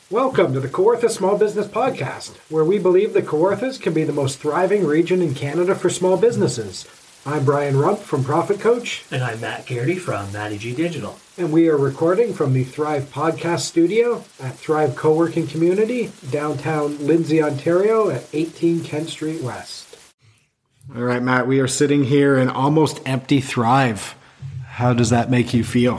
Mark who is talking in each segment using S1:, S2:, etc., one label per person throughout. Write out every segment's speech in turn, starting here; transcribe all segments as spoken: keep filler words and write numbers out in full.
S1: Welcome to the Kawartha Small Business Podcast, where we believe the Kawarthas can be the most thriving region in Canada for small businesses. I'm Brian Rump from Profit Coach.
S2: And I'm Matt Garrity from Matty G Digital.
S1: And we are recording from the Thrive Podcast Studio at Thrive Co-working Community, downtown Lindsay, Ontario at eighteen Kent Street West. All right, Matt, we are sitting here in almost empty Thrive. How does that make you feel?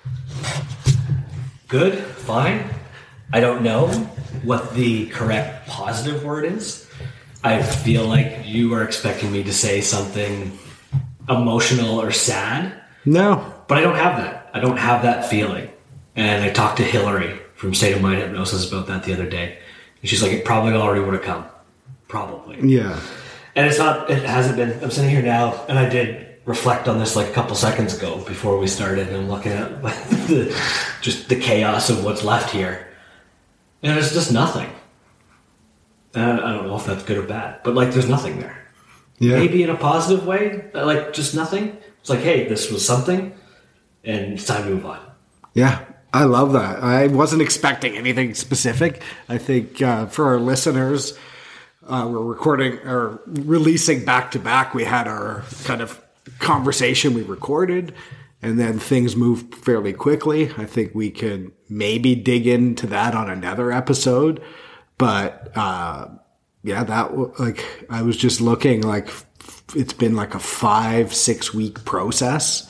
S2: Good, fine. I don't know what the correct positive word is. I feel like you are expecting me to say something emotional or sad.
S1: No.
S2: But I don't have that. I don't have that feeling. And I talked to Hillary from State of Mind Hypnosis about that the other day. And she's like, it probably already would have come. Probably.
S1: Yeah.
S2: And it's not, it hasn't been, I'm sitting here now, and I did reflect on this like a couple seconds ago before we started, and I'm looking at the, just the chaos of what's left here. And it's just nothing. And I don't know if that's good or bad, but like there's nothing there.
S1: Yeah.
S2: Maybe in a positive way, like just nothing. It's like, hey, this was something, and it's time to move on.
S1: Yeah, I love that. I wasn't expecting anything specific. I think uh, for our listeners, uh, we're recording or releasing back to back. We had our kind of conversation we recorded, and then things moved fairly quickly. I think we could maybe dig into that on another episode. But uh, yeah, that like I was just looking like it's been like a five, six week process,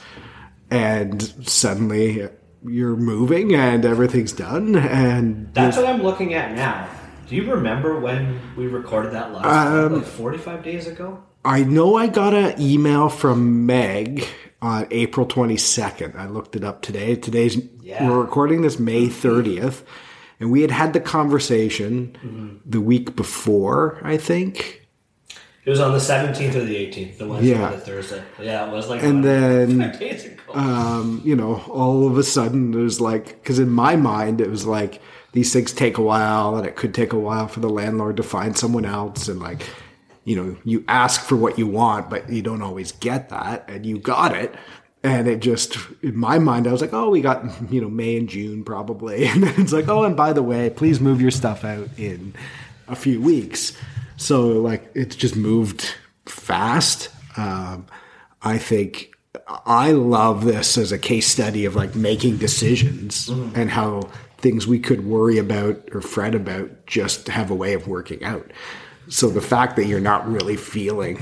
S1: and suddenly you're moving and everything's done. And
S2: that's what I'm looking at now. Do you remember when we recorded that last um, time, like forty-five days ago?
S1: I know I got an email from Meg on April twenty-second. I looked it up today. Today's yeah. We're recording this May thirtieth, and we had had the conversation mm-hmm. the week before, I think.
S2: It was on the seventeenth or the eighteenth, the Wednesday
S1: yeah.
S2: or the Thursday. Yeah, it was like
S1: and then,
S2: five days ago.
S1: Um, you know, all of a sudden it was like, because in my mind it was like these things take a while, and it could take a while for the landlord to find someone else, and like, you know, you ask for what you want, but you don't always get that, and you got it. And it just, in my mind, I was like, oh, we got, you know, May and June probably. And then it's like, oh, and by the way, please move your stuff out in a few weeks. So, like, it's just moved fast. Um, I think I love this as a case study of, like, making decisions mm-hmm. and how things we could worry about or fret about just have a way of working out. So the fact that you're not really feeling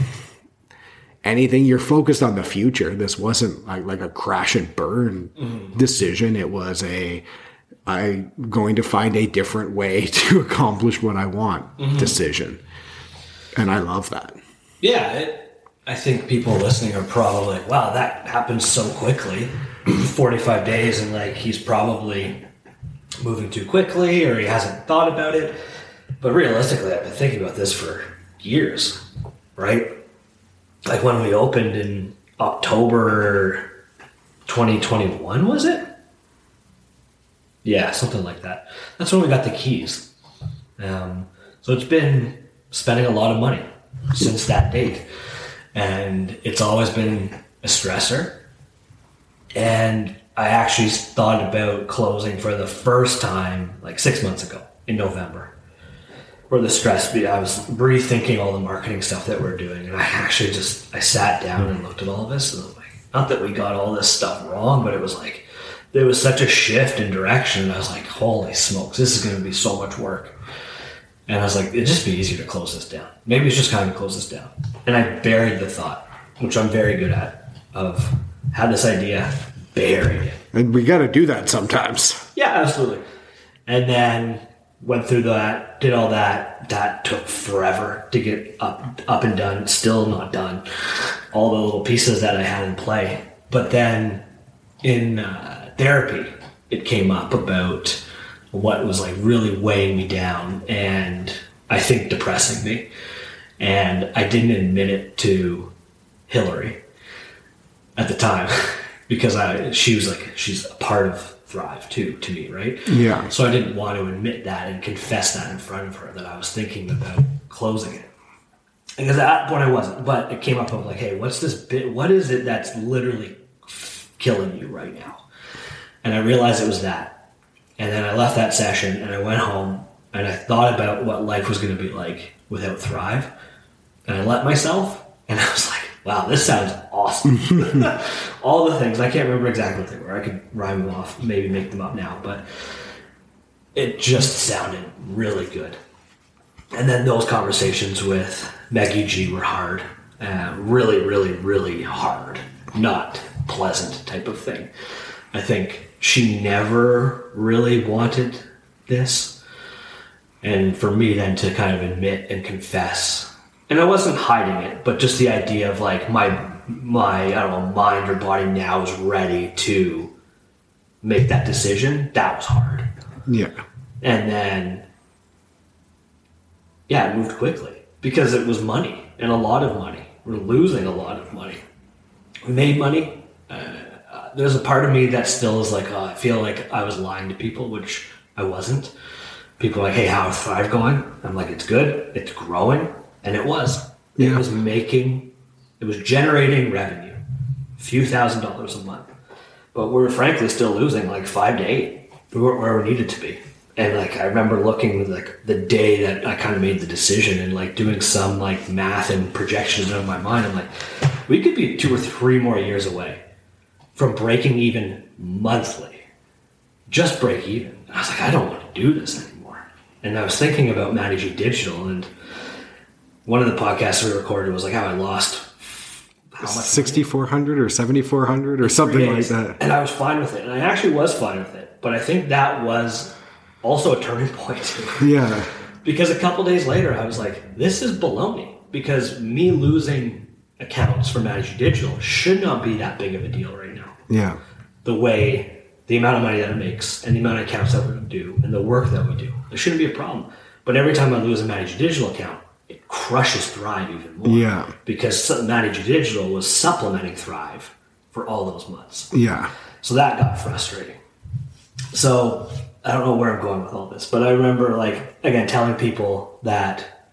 S1: anything, you're focused on the future. This wasn't like, like a crash and burn mm-hmm. decision. It was a, I'm going to find a different way to accomplish what I want mm-hmm. decision. And I love that.
S2: Yeah. It, I think people listening are probably like, wow, that happened so quickly. forty-five days, and like he's probably moving too quickly, or he hasn't thought about it. But realistically, I've been thinking about this for years, right? Like when we opened in October twenty twenty-one, was it? Yeah, something like that. That's when we got the keys. Um, so it's been spending a lot of money since that date. And it's always been a stressor. And I actually thought about closing for the first time like six months ago in November. Or the stress, I was rethinking all the marketing stuff that we're doing, and I actually just, I sat down and looked at all of this, and I was like, not that we got all this stuff wrong, but it was like, there was such a shift in direction, and I was like, holy smokes, this is going to be so much work. And I was like, it'd just be easier to close this down. Maybe it's just time to close this down. And I buried the thought, which I'm very good at, of had this idea, buried it.
S1: And we got to do that sometimes.
S2: Yeah, absolutely. And then went through that, did all that. That took forever to get up up and done. Still not done. All the little pieces that I had in play. But then in uh, therapy, it came up about what was like really weighing me down and I think depressing me. And I didn't admit it to Hillary at the time because I she was like, she's a part of Thrive too, to me, right?
S1: Yeah.
S2: So I didn't want to admit that and confess that in front of her, that I was thinking about closing it. Because at that point I wasn't, but it came up of like, hey, what's this bit? What is it that's literally killing you right now? And I realized it was that. And then I left that session and I went home and I thought about what life was going to be like without Thrive. And I let myself, and I was like, wow, this sounds awesome. All the things, I can't remember exactly what they were. I could rhyme them off, maybe make them up now, but it just sounded really good. And then those conversations with Maggie G were hard. Uh, really, really, really hard. Not pleasant type of thing. I think she never really wanted this. And for me then to kind of admit and confess, and I wasn't hiding it, but just the idea of like my, my, I don't know, mind or body now is ready to make that decision, that was hard.
S1: Yeah.
S2: And then, yeah, it moved quickly because it was money and a lot of money. We're losing a lot of money. We made money. Uh, uh, there's a part of me that still is like, oh, I feel like I was lying to people, which I wasn't. People are like, hey, how's Thrive going? I'm like, it's good. It's growing. And it was.
S1: Yeah.
S2: It was making, it was generating revenue. A few thousand dollars a month. But we were frankly still losing like five to eight. We weren't where we needed to be. And like, I remember looking like the day that I kind of made the decision and like doing some like math and projections in my mind. I'm like, we could be two or three more years away from breaking even monthly. Just break even. And I was like, I don't want to do this anymore. And I was thinking about managing digital, and one of the podcasts we recorded was like how I lost how much
S1: sixty-four hundred or seventy-four hundred or something like that.
S2: And I was fine with it. And I actually was fine with it. But I think that was also a turning point.
S1: Yeah.
S2: Because a couple days later, I was like, this is baloney. Because me losing accounts for Managing Digital should not be that big of a deal right now.
S1: Yeah.
S2: The way, the amount of money that it makes and the amount of accounts that we do and the work that we do, there shouldn't be a problem. But every time I lose a Managing Digital account, it crushes Thrive even more.
S1: Yeah.
S2: Because Managing Digital was supplementing Thrive for all those months.
S1: Yeah.
S2: So that got frustrating. So I don't know where I'm going with all this, but I remember, like, again, telling people that,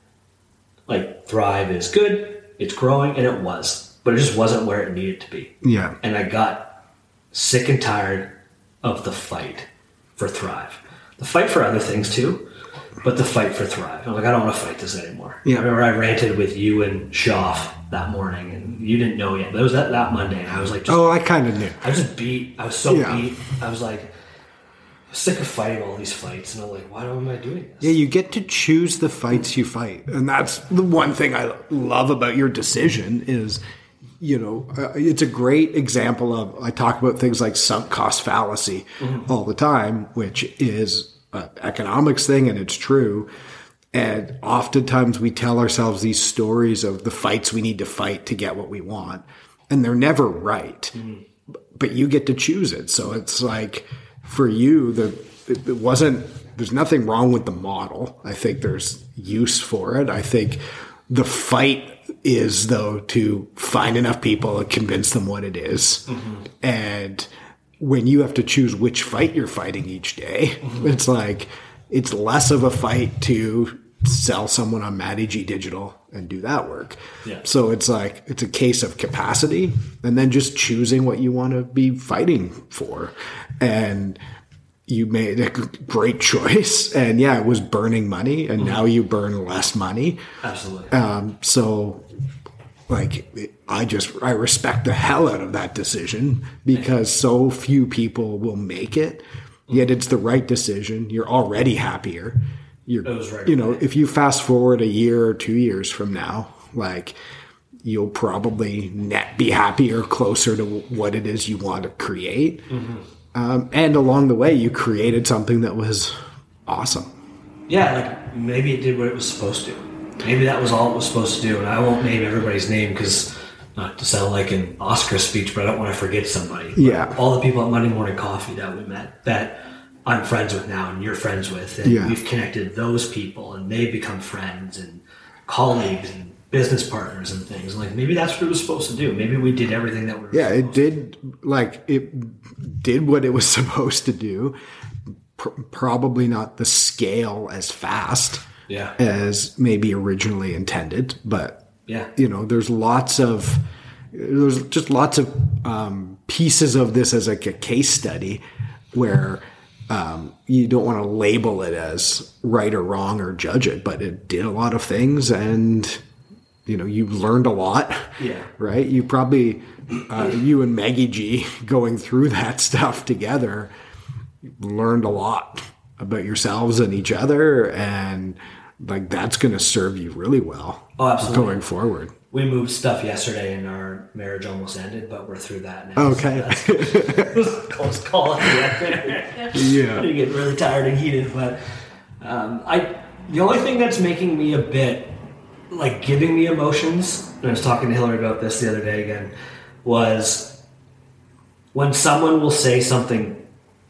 S2: like, Thrive is good, it's growing, and it was, but it just wasn't where it needed to be.
S1: Yeah.
S2: And I got sick and tired of the fight for Thrive. The fight for other things, too, but the fight for Thrive. I'm like, I don't want to fight this anymore.
S1: Yeah.
S2: I remember I ranted with you and Schaff that morning, and you didn't know yet, but it was that, that Monday, and I was like, just,
S1: Oh, I kind of knew.
S2: I was just beat. I was so
S1: Yeah.
S2: beat. I was like, sick of fighting all these fights, and I'm like, why am I doing this?
S1: Yeah, you get to choose the fights you fight. And that's the one thing I love about your decision is, you know, uh, it's a great example of, I talk about things like sunk cost fallacy mm-hmm. all the time, which is an economics thing, and it's true. And oftentimes we tell ourselves these stories of the fights we need to fight to get what we want, and they're never right. Mm-hmm. But you get to choose it. So it's like, for you, the it, it wasn't, there's nothing wrong with the model. I think there's use for it. I think the fight is, though, to find enough people and convince them what it is. Mm-hmm. And when you have to choose which fight you're fighting each day, mm-hmm. it's like, it's less of a fight to sell someone on Matty G Digital and do that work.
S2: Yeah.
S1: So it's like, it's a case of capacity and then just choosing what you want to be fighting for. And you made a great choice. And yeah, it was burning money, and mm-hmm. now you burn less money.
S2: Absolutely.
S1: Um, so like, I just, I respect the hell out of that decision because so few people will make it. Yet it's the right decision. You're already happier. You're,
S2: it was right
S1: you know,
S2: away.
S1: if you fast forward a year or two years from now, like, you'll probably net be happier, closer to what it is you want to create. Mm-hmm. Um, and along the way, you created something that was awesome.
S2: Yeah, like maybe it did what it was supposed to. Maybe that was all it was supposed to do. And I won't name everybody's name because, not to sound like an Oscar speech, but I don't want to forget somebody.
S1: Yeah.
S2: All the people at Monday Morning Coffee that we met, that I'm friends with now and you're friends with, and
S1: Yeah.
S2: we've connected those people, and they've become friends and colleagues and business partners and things. Like, maybe that's what it was supposed to do. Maybe we did everything that we were
S1: Yeah,
S2: supposed
S1: it did, like, it did what it was supposed to do. P- probably not the scale as fast
S2: Yeah.
S1: as maybe originally intended, but
S2: Yeah.
S1: you know, there's lots of, there's just lots of um, pieces of this as like a case study where um, you don't want to label it as right or wrong or judge it, but it did a lot of things, and you know, you learned a lot.
S2: Yeah.
S1: Right. You probably, uh, you and Maggie G going through that stuff together, learned a lot about yourselves and each other, and like that's going to serve you really well.
S2: Oh, absolutely.
S1: Going forward.
S2: We moved stuff yesterday and our marriage almost ended, but we're through that now.
S1: Okay.
S2: So that's close call at the end.
S1: Yeah.
S2: You get really tired and heated, but um, I the only thing that's making me a bit like giving me emotions, and I was talking to Hillary about this the other day again, was when someone will say something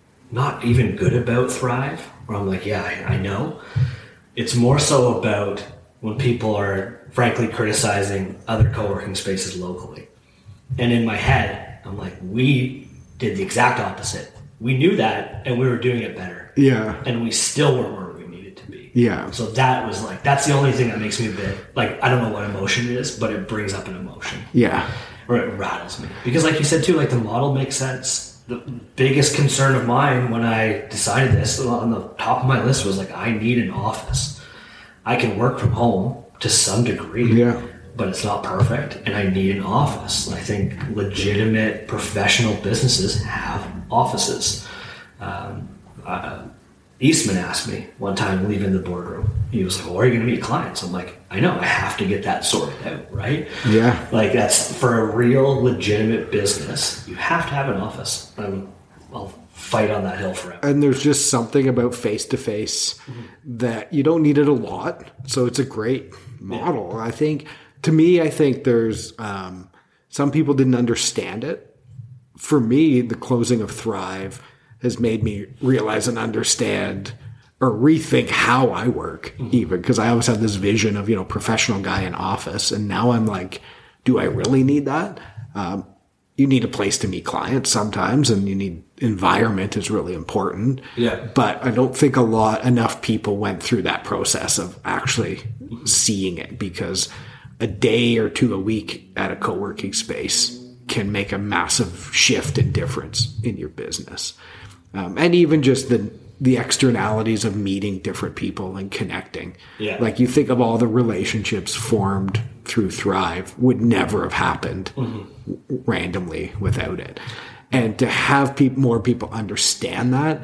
S2: not even good about Thrive, where I'm like, yeah, I, I know. It's more so about when people are frankly criticizing other co-working spaces locally. And in my head, I'm like, we did the exact opposite. We knew that and we were doing it better.
S1: Yeah.
S2: And we still weren't where we needed to be.
S1: Yeah.
S2: So that was like, that's the only thing that makes me a bit, like, I don't know what emotion it is, but it brings up an emotion.
S1: Yeah.
S2: Or it rattles me. Because like you said too, like the model makes sense. The biggest concern of mine when I decided this, on the top of my list was like, I need an office. I can work from home to some degree,
S1: yeah.
S2: but it's not perfect, and I need an office. And I think legitimate professional businesses have offices. Um, uh, Eastman asked me one time leaving the boardroom, he was like, well, where are you going to meet clients? I'm like, I know, I have to get that sorted out, right?
S1: Yeah.
S2: Like that's for a real legitimate business, you have to have an office. I'm, I'll fight on that hill forever.
S1: And there's just something about face-to-face mm-hmm. that you don't need it a lot. So it's a great model. Yeah. I think, to me, I think there's, um, some people didn't understand it. For me, the closing of Thrive has made me realize and understand or rethink how I work mm-hmm. even, because I always had this vision of, you know, professional guy in office. And now I'm like, do I really need that? Um, you need a place to meet clients sometimes, and you need environment is really important.
S2: Yeah.
S1: But I don't think a lot, enough people went through that process of actually mm-hmm. seeing it, because a day or two a week at a co-working space can make a massive shift and difference in your business. Um, and even just the the externalities of meeting different people and connecting.
S2: Yeah.
S1: Like you think of all the relationships formed through Thrive would never have happened mm-hmm. randomly without it. And to have pe- more people understand that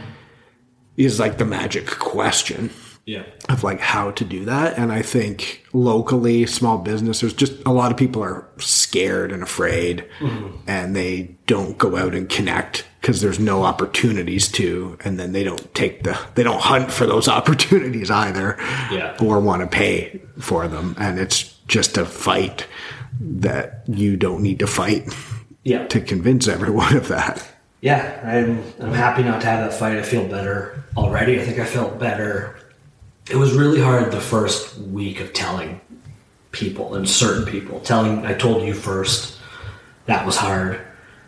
S1: is like the magic question.
S2: Yeah.
S1: Of like how to do that. And I think locally, small business, there's just a lot of people are scared and afraid mm-hmm. and they don't go out and connect because there's no opportunities to, and then they don't take the, they don't hunt for those opportunities either
S2: yeah.
S1: or want to pay for them. And it's just a fight that you don't need to fight
S2: yeah.
S1: to convince everyone of that.
S2: Yeah. I'm, I'm happy not to have that fight. I feel better already. I think I felt better. It was really hard the first week of telling people and certain people. Telling, I told you first, that was hard.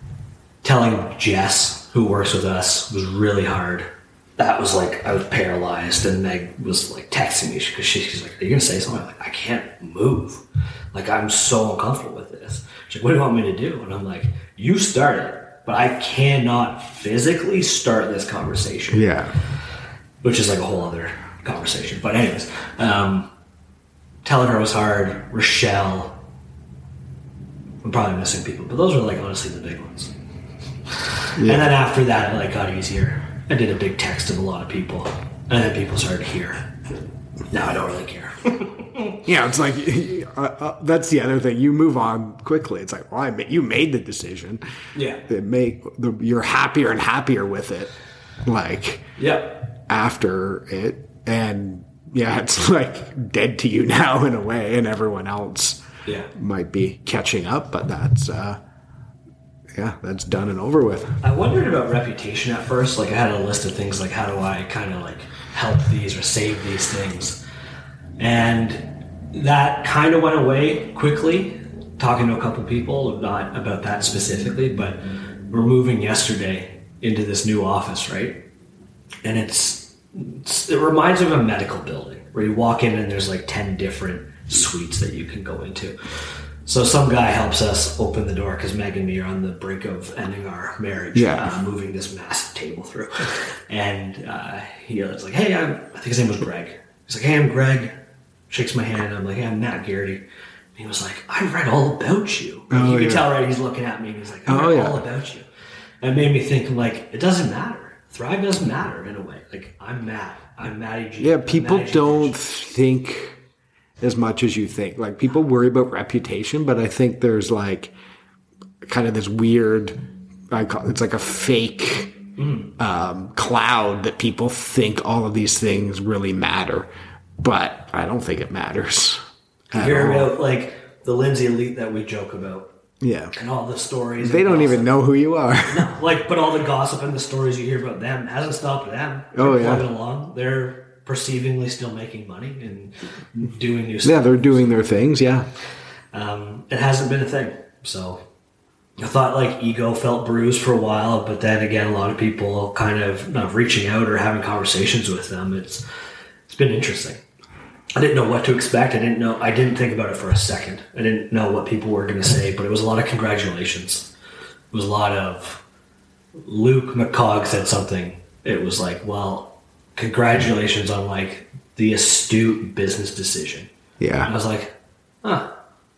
S2: Telling Jess, who works with us, was really hard. That was like, I was paralyzed, and Meg was like texting me because she, she's like, are you going to say something? I'm like, I can't move. Like, I'm so uncomfortable with this. She's like, what do you want me to do? And I'm like, you start it, but I cannot physically start this conversation.
S1: Yeah.
S2: Which is like a whole other conversation. But anyways, um, telling her was hard. Rochelle. I'm probably missing people, but those were like honestly the big ones. Yeah. And then after that, it like got easier. I did a big text of a lot of people, and then people started to hear. Now I don't really care.
S1: Yeah, it's like uh, uh, that's the other thing. You move on quickly. It's like, well, I made, you made the decision.
S2: Yeah,
S1: it make the, you're happier and happier with it. Like,
S2: yeah,
S1: after it, and yeah, it's like dead to you now in a way, and everyone else
S2: yeah
S1: might be catching up, but that's uh, yeah, that's done and over with.
S2: I wondered about reputation at first. Like I had a list of things like how do I kind of like help these or save these things, and that kind of went away quickly. Talking to a couple people, not about that specifically, but we're moving yesterday into this new office, right? And it's, it's it reminds me of a medical building where you walk in and there's like ten different suites that you can go into. So some guy helps us open the door because Meg and me are on the brink of ending our marriage,
S1: Yeah.
S2: uh, moving this massive table through. And uh, he was like, hey, I'm, I think his name was Greg. He's like, hey, I'm Greg. Shakes my hand. I'm like, hey, I'm Matt Garrity. And he was like, I read all about you. And
S1: Oh,
S2: you can
S1: yeah.
S2: tell, right? He's looking at me and he's like, I
S1: Oh,
S2: read
S1: yeah.
S2: all about you. And it made me think, like, it doesn't matter. Thrive doesn't matter in a way. Like, I'm Matt. I'm Matty G.
S1: Yeah,
S2: I'm
S1: people
S2: Matty G.
S1: don't think as much as you think. Like, people worry about reputation, but I think there's like kind of this weird, I call it's like a fake um, cloud that people think all of these things really matter, but I don't think it matters.
S2: You
S1: at
S2: hear
S1: all.
S2: about, like, the Lindsay Elite that we joke about.
S1: Yeah.
S2: And all the stories.
S1: They
S2: and
S1: don't
S2: gossip.
S1: even know who you are.
S2: No, like, but all the gossip and the stories you hear about them hasn't stopped them. They're
S1: Oh, yeah.
S2: plugging along. They're perceivingly still making money and doing new
S1: Yeah,
S2: stuff.
S1: they're doing their things. Yeah.
S2: Um, it hasn't been a thing. So I thought, like, ego felt bruised for a while, but then again, a lot of people kind of not reaching out or having conversations with them. It's it's been interesting. I didn't know what to expect. I didn't know. I didn't think about it for a second. I didn't know what people were going to say, but it was a lot of congratulations. It was a lot of Luke McCog said something. It was like, well, congratulations on, like, the astute business decision. And I
S1: Yeah.
S2: was like, huh,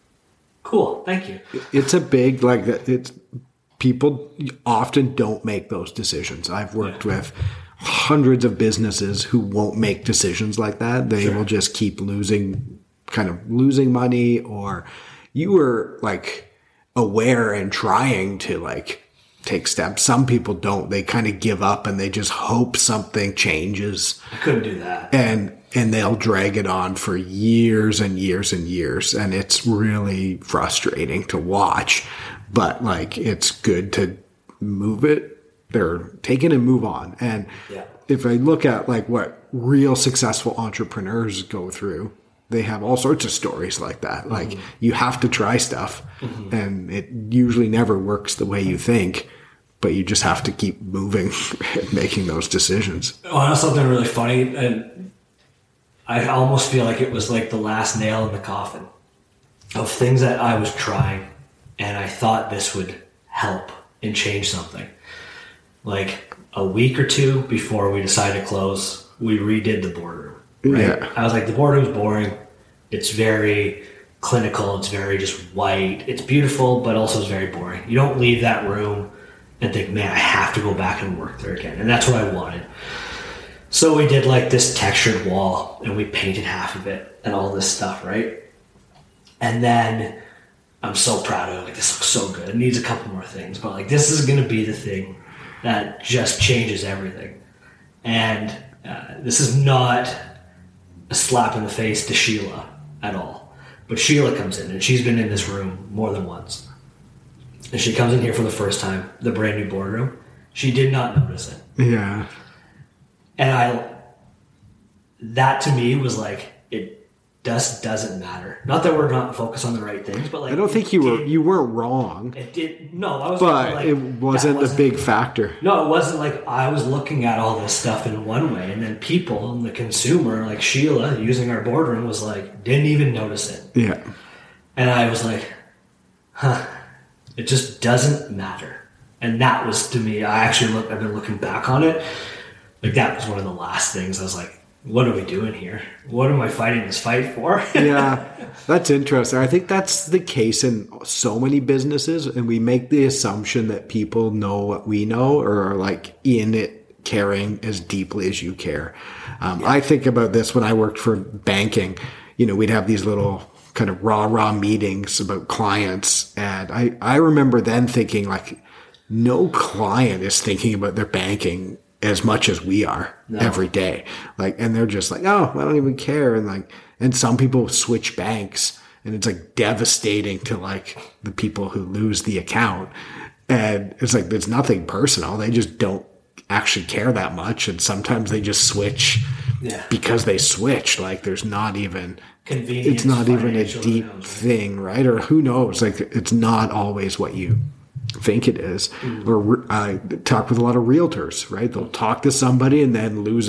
S2: cool, thank you.
S1: It's a big, like, it's people often don't make those decisions. I've worked
S2: Yeah.
S1: with hundreds of businesses who won't make decisions like that. They
S2: Sure.
S1: will just keep losing, kind of losing money, or you were like aware and trying to like take steps. Some people don't. They kind of give up and they just hope something changes,
S2: I couldn't do that.
S1: and and they'll drag it on for years and years and years, and it's really frustrating to watch. But like, it's good to move it or take it and move on. And
S2: Yeah.
S1: if I look at like what real successful entrepreneurs go through, they have all sorts of stories like that.
S2: Mm-hmm.
S1: Like, you have to try stuff, mm-hmm. and it usually never works the way you think, but you just have to keep moving and making those decisions.
S2: Oh, and something really funny, and I almost feel like it was like the last nail in the coffin of things that I was trying, and I thought this would help and change something. Like a week or two before we decided to close, we redid the boardroom. Right?
S1: Yeah.
S2: I was like, the boardroom's boring. It's very clinical. It's very just white. It's beautiful, but also it's very boring. You don't leave that room and think, man, I have to go back and work there again. And that's what I wanted. So we did like this textured wall, and we painted half of it and all this stuff, right? And then I'm so proud of it. Like, this looks so good. It needs a couple more things, but like, this is going to be the thing that just changes everything. And uh, this is not a slap in the face to Sheila at all. But Sheila comes in, and she's been in this room more than once. And she comes in here for the first time, the brand new boardroom. She did not notice it.
S1: Yeah.
S2: And I, that to me was like, it just doesn't matter. Not that we're not focused on the right things, but like,
S1: I don't
S2: it
S1: think you were,
S2: did-
S1: you weren't wrong,
S2: It did, no, I was
S1: but
S2: like,
S1: it
S2: that
S1: wasn't a big factor.
S2: No, it wasn't like I was looking at all this stuff in one way, and then people and the consumer, like Sheila, using our boardroom, was like, didn't even notice it.
S1: Yeah.
S2: And I was like, huh, it just doesn't matter. And that was, to me, I actually look, I've been looking back on it, like that was one of the last things. I was like, what are we doing here? What am I fighting this fight for?
S1: Yeah, that's interesting. I think that's the case in so many businesses, and we make the assumption that people know what we know or are like in it, caring as deeply as you care. Um, I think about this when I worked for banking. You know, we'd have these little kind of raw, raw meetings about clients, and I, I remember then thinking like, no client is thinking about their banking as much as we are
S2: No.
S1: every day. Like, and they're just like, oh, I don't even care. And like, and some people switch banks, and it's like devastating to like the people who lose the account. And it's like, there's nothing personal. They just don't actually care that much. And sometimes they just switch
S2: Yeah.
S1: because they switch. Like, there's not even,
S2: Convenience,
S1: it's not even a
S2: financial,
S1: deep
S2: who knows, right?
S1: thing, right? Or who knows? Like, it's not always what you think it is.
S2: Mm.
S1: Or I talk with a lot of realtors, right? They'll talk to somebody and then lose a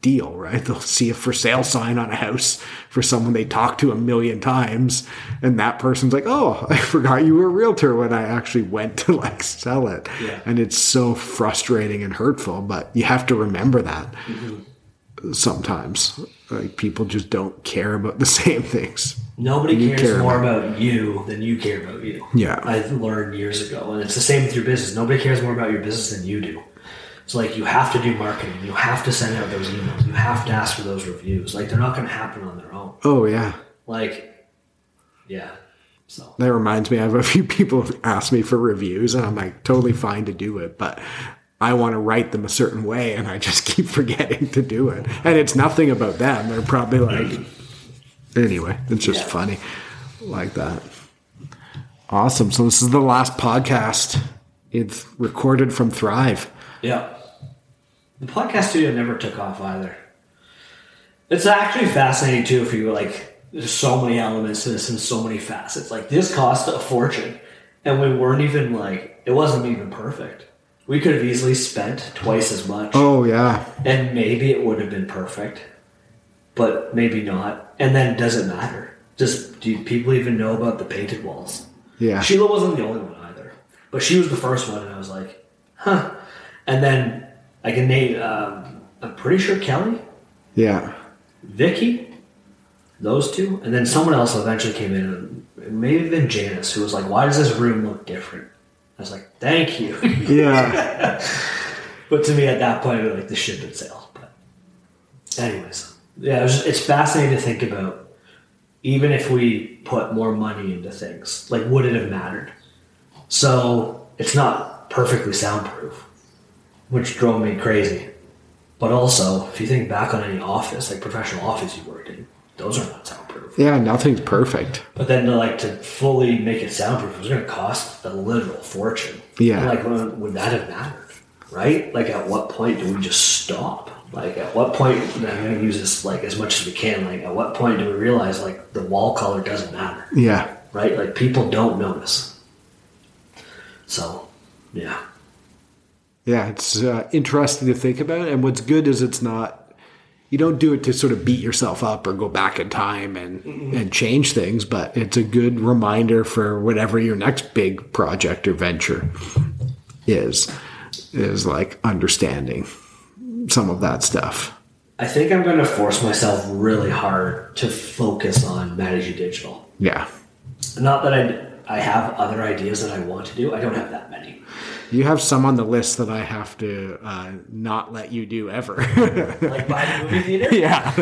S1: deal, right? They'll see a for sale sign on a house for someone they talked to a million times, and that person's like, oh, I forgot you were a realtor when I actually went to like sell it.
S2: Yeah.
S1: And it's so frustrating and hurtful, but you have to remember that mm-hmm. sometimes. Like, people just don't care about the same things.
S2: Nobody
S1: you
S2: cares
S1: care
S2: more
S1: about.
S2: about you than you care about you.
S1: Yeah.
S2: I learned years ago, and it's the same with your business. Nobody cares more about your business than you do. So, like, you have to do marketing. You have to send out those emails. You have to ask for those reviews. Like, they're not going to happen on their own.
S1: Oh, yeah.
S2: Like, yeah. So
S1: that reminds me, I have a few people ask me for reviews, and I'm like, totally fine to do it, but I want to write them a certain way, and I just keep forgetting to do it. And it's nothing about them. They're probably like, anyway, it's just yeah. funny like that. Awesome. So this is the last podcast. It's recorded from Thrive.
S2: Yeah. The podcast studio never took off either. It's actually fascinating too if you like, there's so many elements to this and so many facets. Like, this cost a fortune, and we weren't even like, it wasn't even perfect. We could have easily spent twice as much.
S1: Oh, yeah.
S2: And maybe it would have been perfect, but maybe not. And then does it matter? Just, do people even know about the painted walls?
S1: Yeah.
S2: Sheila wasn't the only one either, but she was the first one, and I was like, huh. And then I can name, um, I'm pretty sure Kelly.
S1: Yeah.
S2: Vicky. Those two. And then someone else eventually came in, and it may have been Janice, who was like, why does this room look different? I was like, thank you.
S1: Yeah.
S2: But to me, at that point, it was like the ship had sailed. But anyways, yeah, it was just, it's fascinating to think about. Even if we put more money into things, like, would it have mattered? So it's not perfectly soundproof, which drove me crazy. But also, if you think back on any office, like professional office you worked in, those are not soundproof.
S1: Yeah, nothing's perfect.
S2: But then to like to fully make it soundproof, it was going to cost a literal fortune.
S1: Yeah.
S2: And like, would, would that have mattered? Right? Like, at what point do we just stop? Like, at what point, and I'm going to use this like as much as we can, like, at what point do we realize like the wall color doesn't matter?
S1: Yeah.
S2: Right? Like, people don't notice. So, yeah.
S1: Yeah, it's uh, interesting to think about. And what's good is it's not, you don't do it to sort of beat yourself up or go back in time and, mm-hmm. and change things, but it's a good reminder for whatever your next big project or venture is, is like understanding some of that stuff.
S2: I think I'm going to force myself really hard to focus on managing digital.
S1: Yeah.
S2: Not that I, I have other ideas that I want to do. I don't have that many.
S1: You have some on the list that I have to uh, not let you do ever.
S2: Like buy the movie theater?
S1: Yeah.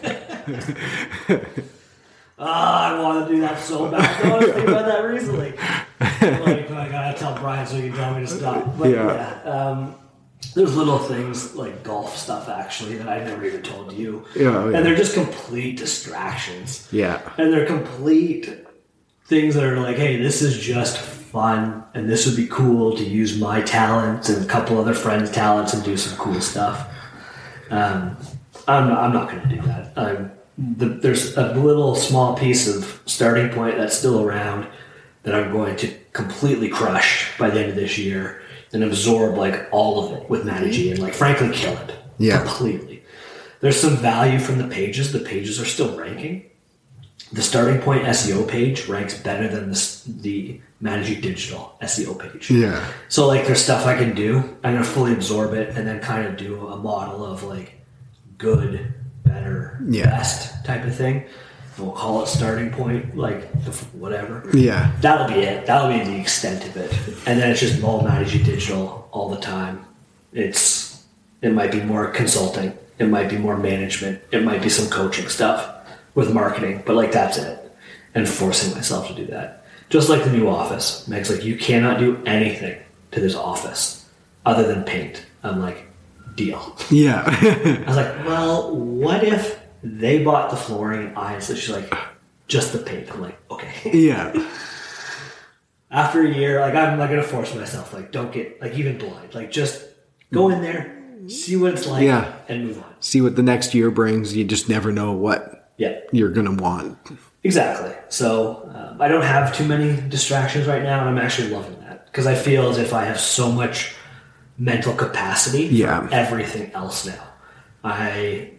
S2: Oh, I want to do that so bad. I was thinking about that recently. Like, I gotta tell Brian so he can tell me to stop. But yeah, yeah um, there's little things like golf stuff actually that I've never even told you.
S1: Yeah, yeah.
S2: And they're just complete distractions.
S1: Yeah.
S2: And they're complete things that are like, hey, this is just fun, and this would be cool to use my talents and a couple other friends' talents and do some cool stuff. Um, I'm not, I'm not going to do that. I'm, the, there's a little small piece of starting point that's still around that I'm going to completely crush by the end of this year and absorb like all of it with Managy and like frankly kill it
S1: yeah.
S2: completely. There's some value from the pages. The pages are still ranking. The starting point S E O page ranks better than the, the Managy Digital S E O page.
S1: Yeah.
S2: So like there's stuff I can do. I'm going to fully absorb it and then kind of do a model of like good, better,
S1: yeah.
S2: best type of thing. We'll call it starting point, like whatever.
S1: Yeah.
S2: That'll be it. That'll be the extent of it. And then it's just all Managy Digital all the time. It's it might be more consulting. It might be more management. It might be some coaching stuff with marketing, but like that's it. And forcing myself to do that. Just like the new office. Meg's like, you cannot do anything to this office other than paint. I'm like, deal.
S1: Yeah.
S2: I was like, well, what if they bought the flooring and I, so she's like, just the paint. I'm like, okay.
S1: Yeah.
S2: After a year, like I'm not going to force myself, like don't get like even blind. Like just go in there, see what it's like
S1: yeah.
S2: and move on.
S1: See what the next year brings. You just never know what
S2: yeah.
S1: you're going to want.
S2: Exactly. So um, I don't have too many distractions right now, and I'm actually loving that because I feel as if I have so much mental capacity
S1: yeah.
S2: for everything else now. I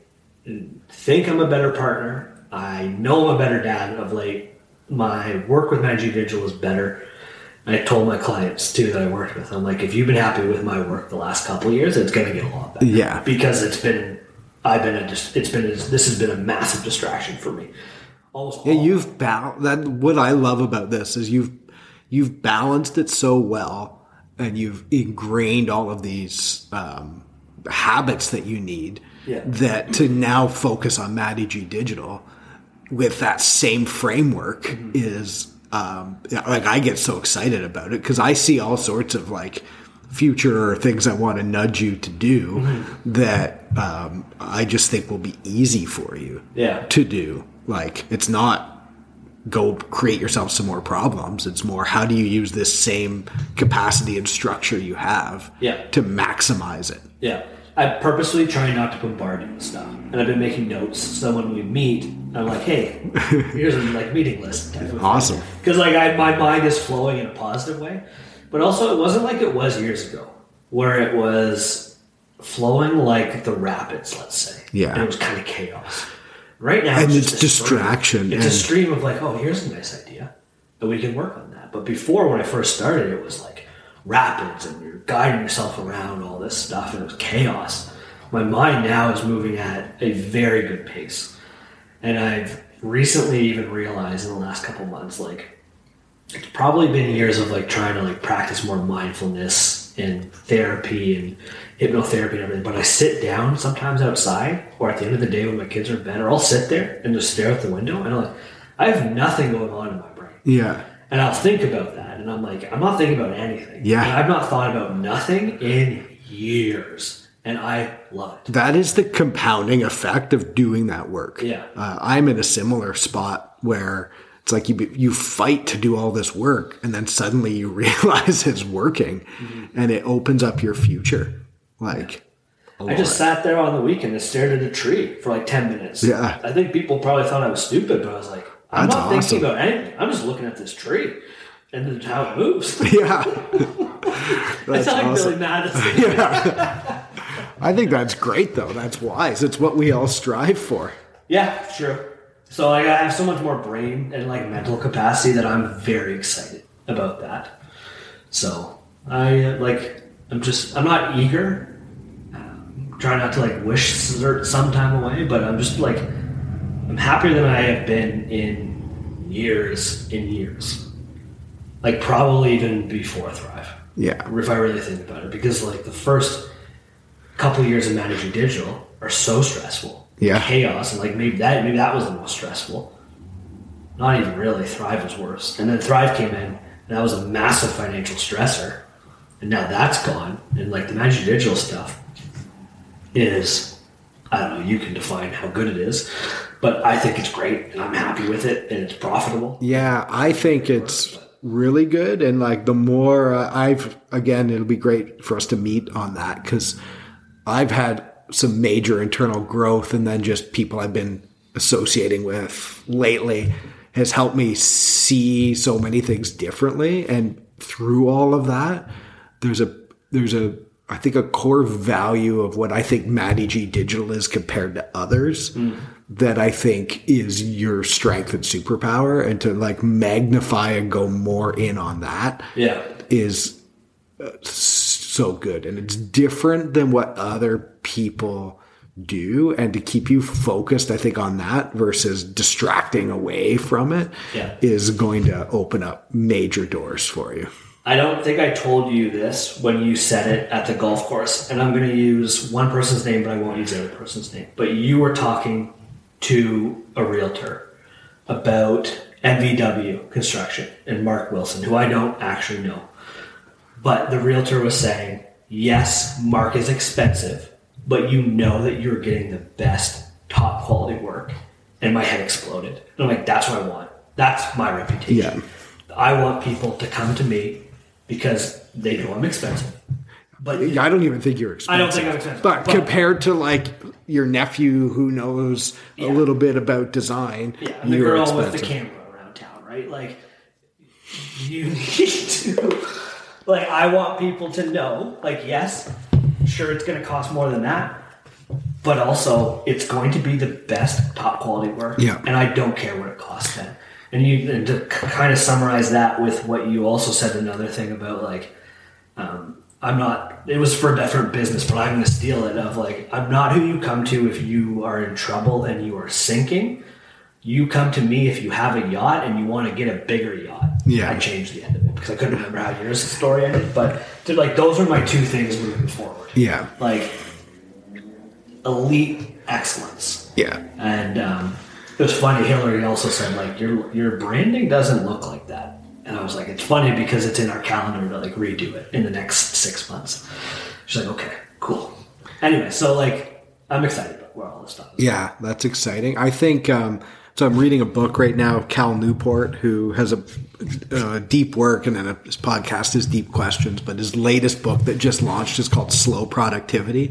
S2: think I'm a better partner. I know I'm a better dad of late. My work with Managing Digital is better. I told my clients too that I worked with, I'm like, if you've been happy with my work the last couple of years, it's going to get a lot better.
S1: Yeah.
S2: Because it's been, I've been, a, it's been, a, this has been a massive distraction for me. Almost
S1: yeah, you've bal- that. What I love about this is you've you've balanced it so well, and you've ingrained all of these um, habits that you need.
S2: Yeah.
S1: That to now focus on Matty G Digital with that same framework mm-hmm. is um, like I get so excited about it because I see all sorts of like future things I want to nudge you to do mm-hmm. that um, I just think will be easy for you
S2: yeah.
S1: to do. Like, it's not go create yourself some more problems. It's more how do you use this same capacity and structure you have
S2: yeah.
S1: to maximize it.
S2: Yeah. I purposely try not to bombard you with stuff. And I've been making notes so when we meet, I'm like, hey, here's a like meeting list. Type of
S1: awesome.
S2: Because like I, my mind is flowing in a positive way. But also it wasn't like it was years ago where it was flowing like the rapids, let's say.
S1: Yeah.
S2: And it was kind of chaos. Right now,
S1: and
S2: it's,
S1: it's distraction.
S2: Stream. It's and... a stream of like, oh, here's a nice idea, and we can work on that. But before, when I first started, it was like rapids, and you're guiding yourself around all this stuff, and it was chaos. My mind now is moving at a very good pace, and I've recently even realized in the last couple months, like it's probably been years of like trying to like practice more mindfulness and therapy and hypnotherapy and everything, but I sit down sometimes outside or at the end of the day when my kids are in bed, or I'll sit there and just stare out the window and I'm like, I have nothing going on in my brain.
S1: Yeah.
S2: And I'll think about that and I'm like, I'm not thinking about anything.
S1: Yeah.
S2: And I've not thought about nothing in years and I love it.
S1: That is the compounding effect of doing that work.
S2: Yeah.
S1: Uh, I'm in a similar spot where it's like you you fight to do all this work and then suddenly you realize it's working mm-hmm. and it opens up your future. Like,
S2: I just sat there on the weekend and stared at a tree for like ten minutes.
S1: Yeah.
S2: I think people probably thought I was stupid, but I was like, I'm
S1: That's
S2: not
S1: awesome.
S2: thinking about anything. I'm just looking at this tree and how it moves.
S1: Yeah.
S2: I sound like
S1: awesome.
S2: Billy Madison.
S1: Yeah. I think that's great, though. That's wise. It's what we all strive for.
S2: Yeah, true. So like, I have so much more brain and like mental capacity that I'm very excited about that. So I uh, like, I'm just, I'm not eager. Um, trying not to like wish some time away, but I'm just like, I'm happier than I have been in years, in years. Like probably even before Thrive.
S1: Yeah.
S2: If I really think about it, because like the first couple of years of Managing Digital are so stressful.
S1: Yeah.
S2: Chaos, and like maybe that maybe that was the most stressful. Not even really. Thrive was worse. And then Thrive came in, and that was a massive financial stressor. And now that's gone. And like the Managing Digital stuff is, I don't know, you can define how good it is, but I think it's great and I'm happy with it and it's profitable.
S1: Yeah, I think it's really good. And like the more uh, I've, again, it'll be great for us to meet on that because I've had some major internal growth and then just people I've been associating with lately has helped me see so many things differently. And through all of that, there's a, there's a, I think a core value of what I think Matty G Digital is compared to others mm. that I think is your strength and superpower, and to like magnify and go more in on that
S2: yeah.
S1: is uh, so good. And it's different than what other people do, and to keep you focused, I think, on that versus distracting away from it
S2: yeah.
S1: is going to open up major doors for you.
S2: I don't think I told you this when you said it at the golf course, and I'm going to use one person's name, but I won't use the other person's name. But you were talking to a realtor about M V W Construction and Mark Wilson, who I don't actually know. But the realtor was saying, yes, Mark is expensive, but you know that you're getting the best top quality work. And my head exploded. And I'm like, that's what I want. That's my reputation.
S1: Yeah.
S2: I want people to come to me because they know I'm expensive. But
S1: I don't even think you're expensive.
S2: I don't think I'm expensive.
S1: But,
S2: but
S1: compared to like your nephew who knows
S2: yeah.
S1: a little bit about design,
S2: yeah, and the girl expensive. With the camera around town, right? Like, you need to, like, I want people to know, like, yes, sure, it's going to cost more than that, but also it's going to be the best top quality work.
S1: Yeah.
S2: And I don't care what it costs then. And you and to kind of summarize that with what you also said, another thing about like, um, I'm not, it was for a different business, but I'm going to steal it of like, I'm not who you come to if you are in trouble and you are sinking. You come to me if you have a yacht and you want to get a bigger yacht.
S1: Yeah.
S2: I changed the end of it because I couldn't remember how yours story ended, but to like, those are my two things moving forward.
S1: Yeah.
S2: Like elite excellence.
S1: Yeah.
S2: And, um, it was funny. Hillary also said like, your, your branding doesn't look like that. And I was like, it's funny because it's in our calendar to like redo it in the next six months. She's like, okay, cool. Anyway, so like, I'm excited about where all this stuff is.
S1: Yeah, that's exciting. I think, um, so I'm reading a book right now, Cal Newport, who has a uh, deep work, and then his podcast is Deep Questions, but his latest book that just launched is called Slow Productivity.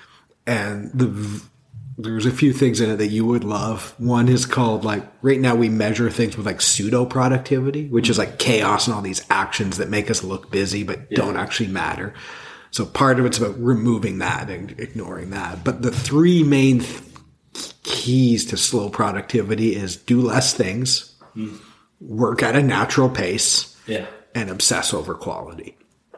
S1: And the there's a few things in it that you would love. One is called like, right now we measure things with like pseudo productivity, which is like chaos and all these actions that make us look busy but yeah. don't actually matter. So part of it's about removing that and ignoring that. But the three main th- keys to slow productivity is do less things, mm. work at a natural pace,
S2: yeah.
S1: and obsess over quality.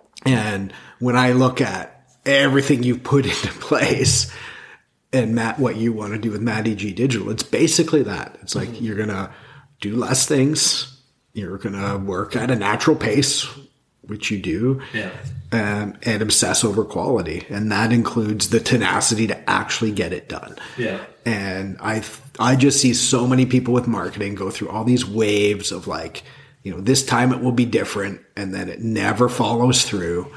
S1: And when I look at everything you've put into place, and Matt, what you want to do with Matty G Digital, it's basically that. It's like mm-hmm. you're going to do less things. You're going to work at a natural pace, which you do,
S2: yeah.
S1: um, and obsess over quality. And that includes the tenacity to actually get it done.
S2: Yeah.
S1: And I, I just see so many people with marketing go through all these waves of like, you know, this time it will be different. And then it never follows through.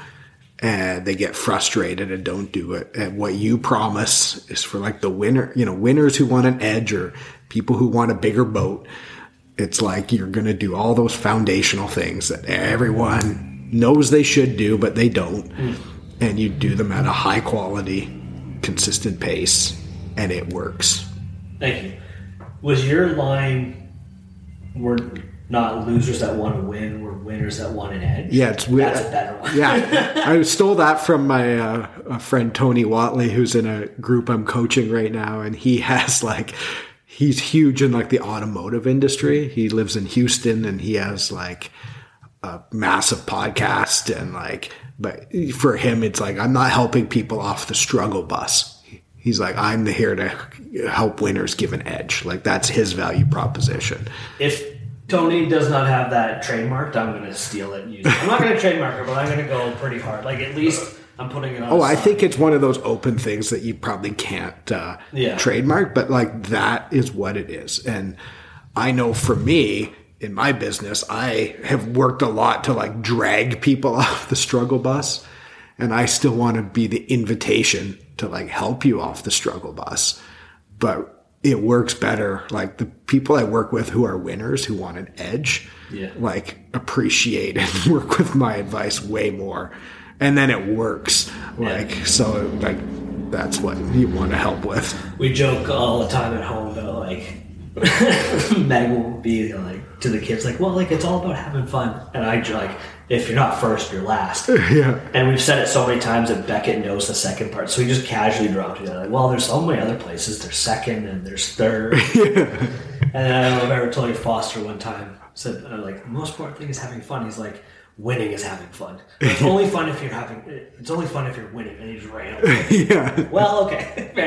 S1: And they get frustrated and don't do it. And what you promise is for like the winner, you know, winners who want an edge or people who want a bigger boat. It's like you're going to do all those foundational things that everyone knows they should do, but they don't. Mm. And you do them at a high quality, consistent pace, and it works.
S2: Thank you. Was your line, we're not losers that want to win, we're winners that want an edge?
S1: Yeah, it's weird.
S2: That's a better one.
S1: Yeah, I stole that from my uh, a friend Tony Watley, who's in a group I'm coaching right now, and he has like, he's huge in like the automotive industry. He lives in Houston, and he has like a massive podcast, and like, but for him, it's like, I'm not helping people off the struggle bus. He's like, I'm here to help winners give an edge. Like that's his value proposition.
S2: If Tony does not have that trademarked, I'm going to steal it and use it. I'm not going to trademark it, but I'm going to go pretty hard. Like at least I'm putting it on.
S1: Oh, I think it's one of those open things that you probably can't uh,
S2: yeah.
S1: trademark, but like that is what it is. And I know for me in my business, I have worked a lot to like drag people off the struggle bus, and I still want to be the invitation to like help you off the struggle bus. But it works better. Like the people I work with who are winners, who want an edge,
S2: yeah.
S1: like appreciate and work with my advice way more. And then it works. Like, yeah. so like, that's what you want to help with.
S2: We joke all the time at home about like, Meg will be like to the kids like, well, like it's all about having fun. And I like, if you're not first, you're last.
S1: Yeah.
S2: And we've said it so many times that Beckett knows the second part. So we just casually dropped it. Like, well, there's so many other places. There's second and there's third. Yeah. And then I don't know if I ever told you Foster one time said uh, like the most important thing is having fun. He's like, winning is having fun. It's only fun if you're having. It's only fun if you're winning. And he just ran away.
S1: Yeah.
S2: Well, okay, fair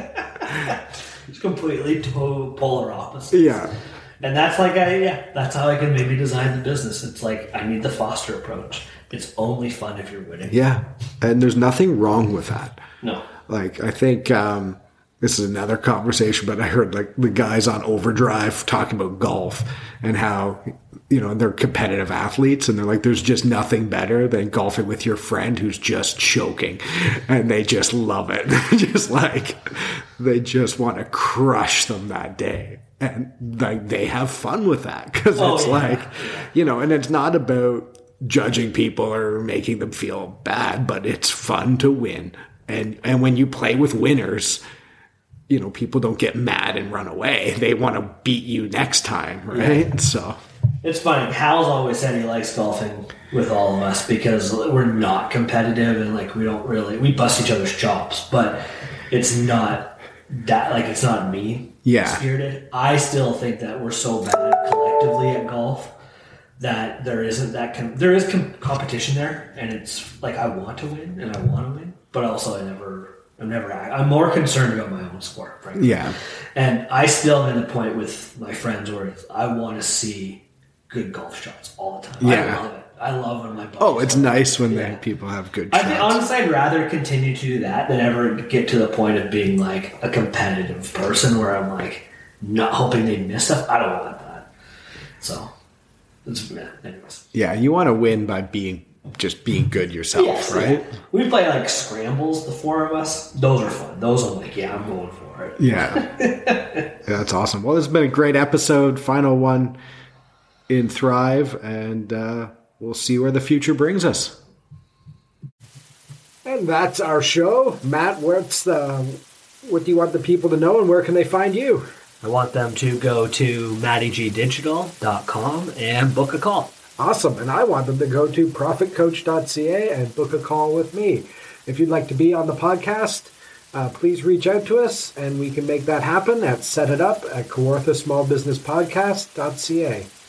S2: enough. It's completely to- polar opposite.
S1: Yeah.
S2: And that's like, I, yeah, that's how I can maybe design the business. It's like, I need the Foster approach. It's only fun if you're winning.
S1: Yeah. And there's nothing wrong with that.
S2: No.
S1: Like, I think um, this is another conversation, but I heard like the guys on Overdrive talking about golf and how, you know, they're competitive athletes, and they're like, there's just nothing better than golfing with your friend who's just choking, and they just love it. Just like, they just want to crush them that day. And like they have fun with that because
S2: oh,
S1: it's
S2: yeah.
S1: like, you know, and it's not about judging people or making them feel bad, but it's fun to win. And and when you play with winners, you know, people don't get mad and run away. They want to beat you next time, right? Yeah. So
S2: it's funny. Hal's always said he likes golfing with all of us because we're not competitive and like we don't really we bust each other's chops, but it's not that like it's not me
S1: Yeah.
S2: spirited. I still think that we're so bad collectively at golf that there isn't that com- there is com- competition there, and it's like I want to win and I want to win, but also I never I'm never I'm more concerned about my own sport, frankly.
S1: Yeah.
S2: And I still am at the point with my friends where it's, I want to see good golf shots all the time.
S1: Yeah.
S2: I love it. I love when my buddies
S1: Oh, it's
S2: are-
S1: nice when
S2: yeah.
S1: they, people have good
S2: I
S1: shots.
S2: think honestly, I'd rather continue to do that than ever get to the point of being like a competitive person where I'm like not hoping they miss stuff. I don't want that. So, it's, yeah, anyways.
S1: Yeah, you want to win by being just being good yourself,
S2: Yes,
S1: right?
S2: yeah. We play like scrambles, the four of us. Those are fun. Those I'm like, yeah, I'm going for it.
S1: Yeah. Yeah, that's awesome. Well, this has been a great episode, final one in Thrive, and uh, we'll see where the future brings us. And that's our show. Matt, what's the, what do you want the people to know, and where can they find you?
S2: I want them to go to matty g digital dot com and book a call.
S1: Awesome. And I want them to go to profit coach dot c a and book a call with me. If you'd like to be on the podcast, uh, please reach out to us, and we can make that happen at set it up at kawartha small business podcast dot c a.